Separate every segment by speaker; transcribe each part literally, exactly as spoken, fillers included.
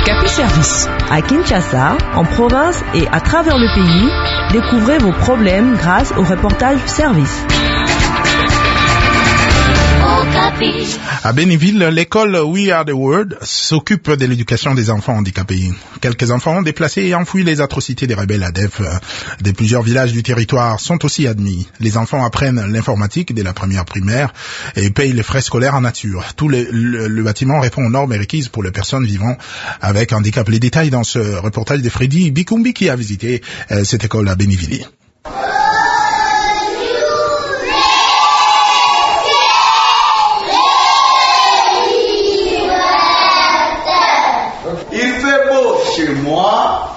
Speaker 1: Okapi Service.
Speaker 2: À Kinshasa, en province et à travers le pays, découvrez vos problèmes grâce au reportage Service.
Speaker 3: À Bénéville, l'école We Are the World s'occupe de l'éducation des enfants handicapés. Quelques enfants déplacés et enfouis les atrocités des rebelles A D F de plusieurs villages du territoire sont aussi admis. Les enfants apprennent l'informatique dès la première primaire et payent les frais scolaires en nature. Tout le, le, le bâtiment répond aux normes requises pour les personnes vivant avec handicap. Les détails dans ce reportage de Freddy Bikumbi qui a visité euh, cette école à Bénéville.
Speaker 4: Chez moi,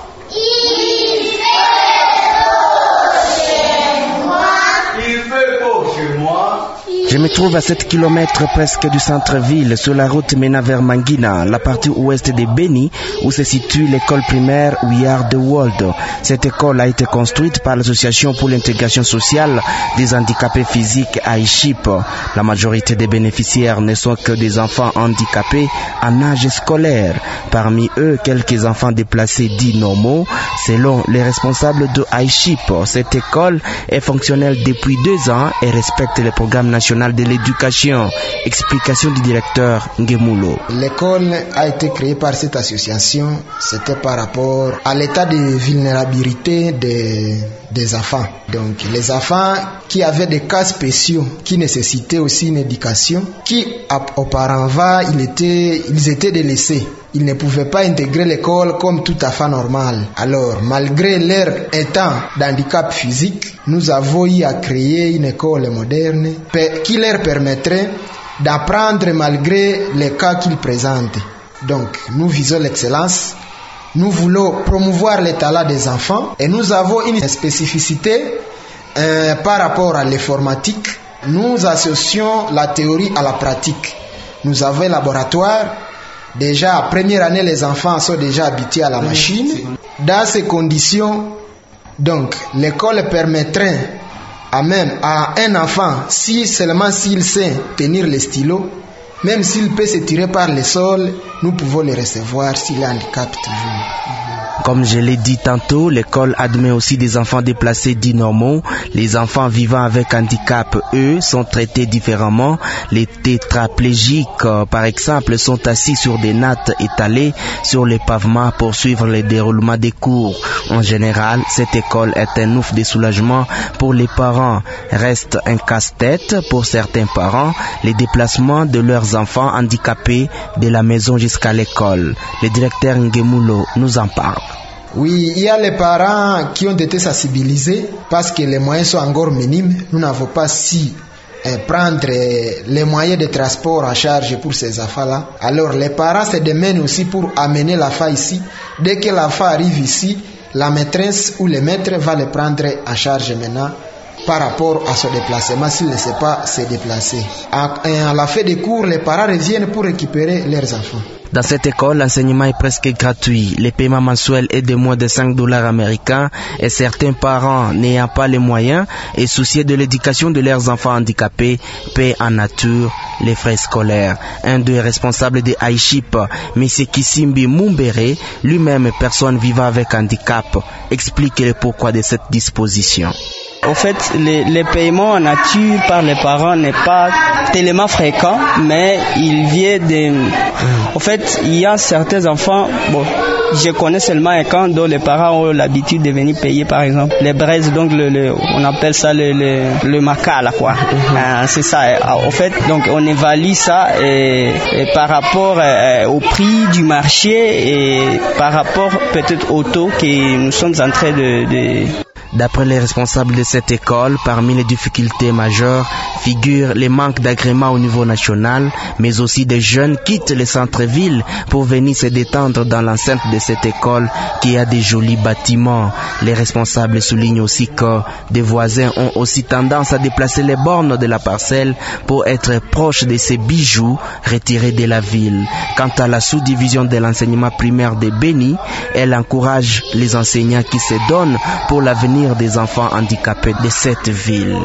Speaker 4: il fait beau chez moi, il fait beau chez moi.
Speaker 5: Je me trouve à sept kilomètres presque du centre-ville, sur la route menant vers Mangina, la partie ouest de Beni, où se situe l'école primaire We Are the World. Cette école a été construite par l'Association pour l'intégration sociale des handicapés physiques A I C H I P. La majorité des bénéficiaires ne sont que des enfants handicapés en âge scolaire. Parmi eux, quelques enfants déplacés dits normaux, selon les responsables de A I C H I P. Cette école est fonctionnelle depuis deux ans et respecte le programme national de l'éducation. Explication du directeur Ngemulo.
Speaker 6: L'école a été créée par cette association, c'était par rapport à l'état de vulnérabilité des, des enfants. Donc les enfants qui avaient des cas spéciaux, qui nécessitaient aussi une éducation, qui auparavant ils étaient, ils étaient délaissés. Ils ne pouvaient pas intégrer l'école comme tout enfant normal. Alors, malgré leur état d'handicap physique, nous avons eu à créer une école moderne qui leur permettrait d'apprendre malgré les cas qu'ils présentent. Donc, nous visons l'excellence. Nous voulons promouvoir les talents des enfants et nous avons une spécificité euh, par rapport à l'informatique. Nous associons la théorie à la pratique. Nous avons un laboratoire. Déjà, à première année, les enfants sont déjà habitués à la machine. Dans ces conditions, donc, l'école permettrait à même à un enfant, si seulement s'il sait tenir le stylo, même s'il peut se tirer par le sol, nous pouvons le recevoir s'il est handicapé toujours.
Speaker 5: Comme je l'ai dit tantôt, l'école admet aussi des enfants déplacés dits normaux. Les enfants vivant avec handicap, eux, sont traités différemment. Les tétraplégiques, par exemple, sont assis sur des nattes étalées sur les pavements pour suivre le déroulement des cours. En général, cette école est un ouf de soulagement pour les parents. Reste un casse-tête pour certains parents, les déplacements de leurs enfants handicapés de la maison jusqu'à l'école. Le directeur Ngemulo nous en parle.
Speaker 6: Oui, il y a les parents qui ont été sensibilisés parce que les moyens sont encore minimes. Nous n'avons pas si eh, prendre eh, les moyens de transport en charge pour ces enfants-là. Alors les parents se démènent aussi pour amener l'enfant ici. Dès que l'enfant arrive ici, la maîtresse ou le maître va le prendre en charge maintenant par rapport à son déplacement s'il ne sait pas se déplacer. À, à la fin des cours, les parents reviennent pour récupérer leurs enfants.
Speaker 5: Dans cette école, l'enseignement est presque gratuit. Le paiement mensuel est de moins de cinq dollars américains et certains parents n'ayant pas les moyens et souciés de l'éducation de leurs enfants handicapés paient en nature les frais scolaires. Un des responsables de A I C H I P, M. Kisimbi Mumbere, lui-même personne vivant avec handicap, explique le pourquoi de cette disposition.
Speaker 7: En fait, les, les paiements en nature par les parents n'est pas tellement fréquent, mais il vient de... En fait, il y a certains enfants, bon, je connais seulement un cas dont les parents ont l'habitude de venir payer, par exemple, les braises, donc le, le, on appelle ça le, le, le maca, là, quoi. Mm-hmm. Euh, c'est ça. En fait, donc on évalue ça et, et par rapport euh, au prix du marché et par rapport peut-être au taux que nous sommes en train de... de
Speaker 5: D'après les responsables de cette école, parmi les difficultés majeures figurent les manques d'agrément au niveau national, mais aussi des jeunes quittent les centres-villes pour venir se détendre dans l'enceinte de cette école qui a des jolis bâtiments. Les responsables soulignent aussi que des voisins ont aussi tendance à déplacer les bornes de la parcelle pour être proches de ces bijoux retirés de la ville. Quant à la sous-division de l'enseignement primaire de Beni, elle encourage les enseignants qui se donnent pour l'avenir des enfants handicapés de cette ville.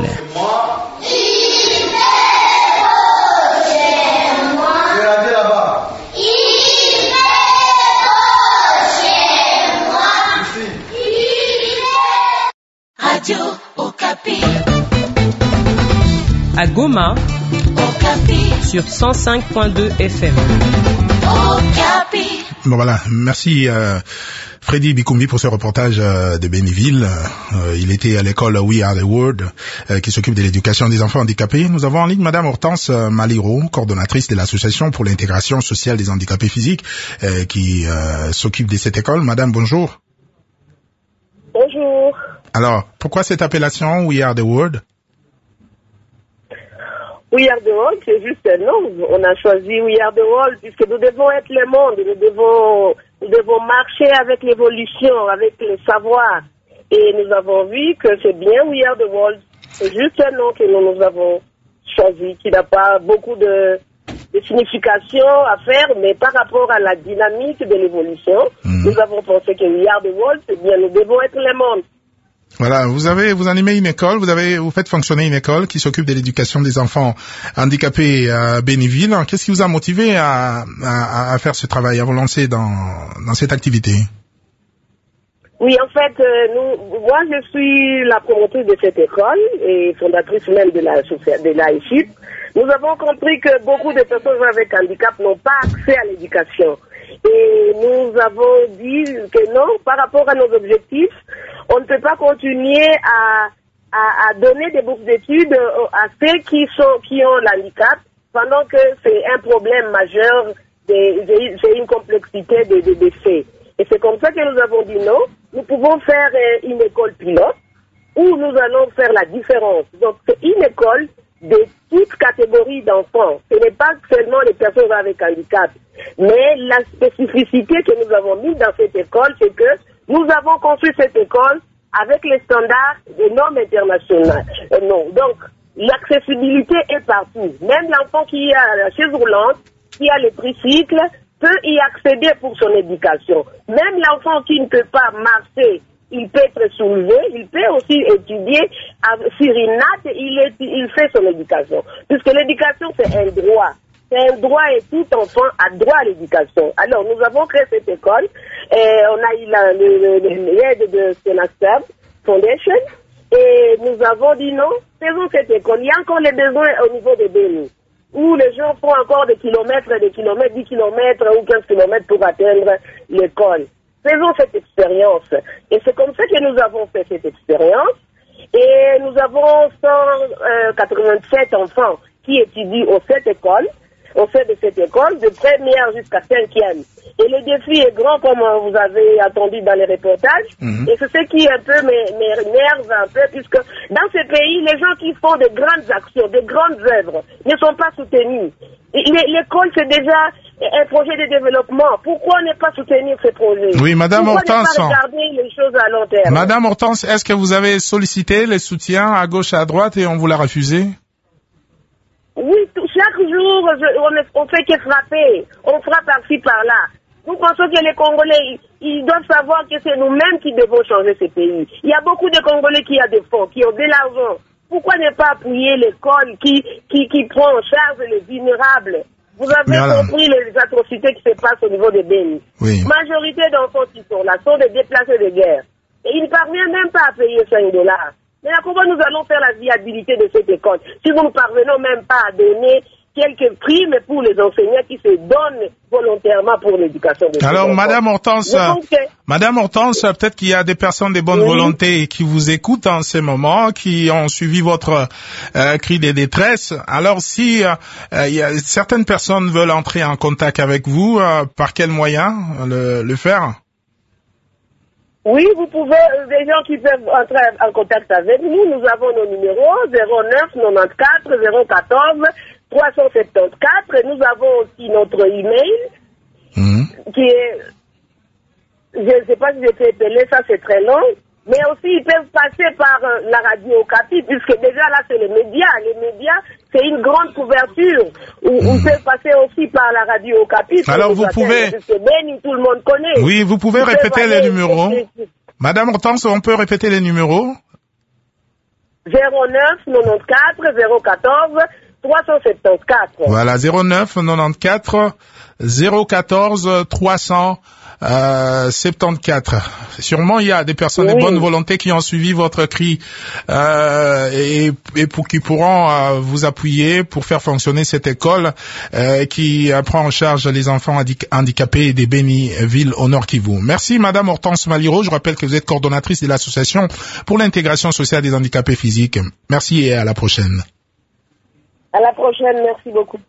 Speaker 2: À Goma, Okapi. Sur cent cinq point deux F M.
Speaker 3: Okapi. Bon voilà, merci euh, Freddy Bikumbi pour ce reportage euh, de Bénéville. Euh, il était à l'école We Are The World euh, qui s'occupe de l'éducation des enfants handicapés. Nous avons en ligne Madame Hortense Maliro, coordonnatrice de l'association pour l'intégration sociale des handicapés physiques euh, qui euh, s'occupe de cette école. Madame, bonjour.
Speaker 1: Bonjour.
Speaker 3: Alors, pourquoi cette appellation We Are The World?
Speaker 1: We Are The World, c'est juste un nom. On a choisi We Are The World puisque nous devons être le monde, nous devons, nous devons marcher avec l'évolution, avec le savoir. Et nous avons vu que c'est bien We Are The World. C'est juste un nom que nous, nous avons choisi, qui n'a pas beaucoup de, de signification à faire, mais par rapport à la dynamique de l'évolution, mmh. nous avons pensé que We Are The World, c'est bien, nous devons être le monde.
Speaker 3: Voilà, vous avez, vous animez une école, vous avez, vous faites fonctionner une école qui s'occupe de l'éducation des enfants handicapés à Bénéville. Qu'est-ce qui vous a motivé à, à, à faire ce travail, à vous lancer dans, dans cette activité?
Speaker 1: Oui, en fait, euh, nous, moi, je suis la promotrice de cette école et fondatrice même de la, de la E F I P. Nous avons compris que beaucoup de personnes avec handicap n'ont pas accès à l'éducation. Et nous avons dit que non, par rapport à nos objectifs, on ne peut pas continuer à, à, à donner des bourses d'études à ceux qui sont, qui ont l'handicap, pendant que c'est un problème majeur, c'est une complexité de, de, de faits. Et c'est comme ça que nous avons dit non, nous pouvons faire une école pilote où nous allons faire la différence. Donc c'est une école de toute catégorie d'enfants. Ce n'est pas seulement les personnes avec handicap. Mais la spécificité que nous avons mise dans cette école, c'est que nous avons construit cette école avec les standards des normes internationales. Euh, non. Donc, l'accessibilité est partout. Même l'enfant qui a la chaise roulante, qui a le tricycle, peut y accéder pour son éducation. Même l'enfant qui ne peut pas marcher, il peut être soulevé, il peut aussi étudier sur une natte, il, est, il fait son éducation. Puisque l'éducation, c'est un droit. C'est un droit et tout enfant a droit à l'éducation. Alors, nous avons créé cette école et on a eu l'aide de Senastab Foundation et nous avons dit non, faisons cette école. Il y a encore les besoins au niveau des Béni, où les gens font encore des kilomètres et des kilomètres, dix kilomètres ou quinze kilomètres pour atteindre l'école. Faisons cette expérience. Et c'est comme ça que nous avons fait cette expérience. Et nous avons cent quatre-vingt-sept enfants qui étudient aux sept écoles, au sein de cette école, de première jusqu'à cinquième. Et le défi est grand, comme vous avez entendu dans les reportages. Mm-hmm. Et c'est ce qui un peu m'énerve un peu, puisque dans ce pays, les gens qui font de grandes actions, de grandes œuvres, ne sont pas soutenus. L'école, c'est déjà un projet de développement. Pourquoi ne pas soutenir ce projet?
Speaker 3: Oui, Madame
Speaker 1: Pourquoi
Speaker 3: Hortense.
Speaker 1: ne pas regarder les choses à long terme?
Speaker 3: Madame Hortense, est-ce que vous avez sollicité les soutiens à gauche et à droite et on vous l'a refusé?
Speaker 1: Oui, tout, chaque jour, je, on, ne, on fait que frapper. On frappe par-ci, par-là. Nous pensons que les Congolais, ils, ils doivent savoir que c'est nous-mêmes qui devons changer ce pays. Il y a beaucoup de Congolais qui ont des fonds, qui ont de l'argent. Pourquoi ne pas appuyer l'école qui, qui, qui prend en charge les vulnérables? Vous avez voilà. compris les atrocités qui se passent au niveau des Béni.
Speaker 3: Oui.
Speaker 1: Majorité d'enfants qui sont là sont des déplacés de guerre. Et ils ne parviennent même pas à payer cinq dollars. Mais comment nous allons faire la viabilité de cette école si nous ne parvenons même pas à donner quelques primes pour les enseignants qui se donnent volontairement pour l'éducation des enfants?
Speaker 3: Alors, Madame Hortense, que... Madame Hortense, peut-être qu'il y a des personnes de bonne oui. volonté qui vous écoutent en ce moment, qui ont suivi votre euh, cri de détresse. Alors, si euh, il y a, certaines personnes veulent entrer en contact avec vous, euh, par quel moyen le, le faire?
Speaker 1: Oui, vous pouvez, des gens qui peuvent entrer en contact avec nous, nous avons nos numéros zéro neuf quatre-vingt-quatorze zéro quatorze trois cent soixante-quatorze et nous avons aussi notre email mmh. qui est, je ne sais pas si je peux appeler ça, c'est très long, mais aussi ils peuvent passer par la radio Okapi, puisque déjà là c'est les médias, les médias c'est une grande couverture où mmh. on peut passer aussi par la radio Okapi.
Speaker 3: Alors vous pouvez,
Speaker 1: Béni, tout le monde connaît.
Speaker 3: Oui, vous pouvez vous répéter les numéros. Madame Hortense, on peut répéter les numéros?
Speaker 1: zéro neuf quatre-vingt-quatorze zéro quatorze trois cent soixante-quatorze.
Speaker 3: Voilà, zéro neuf quatre-vingt-quatorze zéro quatorze trois cent euh, soixante-quatorze. Sûrement, il y a des personnes oui. de bonne volonté qui ont suivi votre cri euh, et, et pour qui pourront euh, vous appuyer pour faire fonctionner cette école euh, qui euh, prend en charge les enfants handicapés des Béni Ville au Nord Kivu. Merci, Madame Hortense Maliro. Je rappelle que vous êtes coordonnatrice de l'association pour l'intégration sociale des handicapés physiques. Merci et à la prochaine.
Speaker 1: À la prochaine. Merci beaucoup.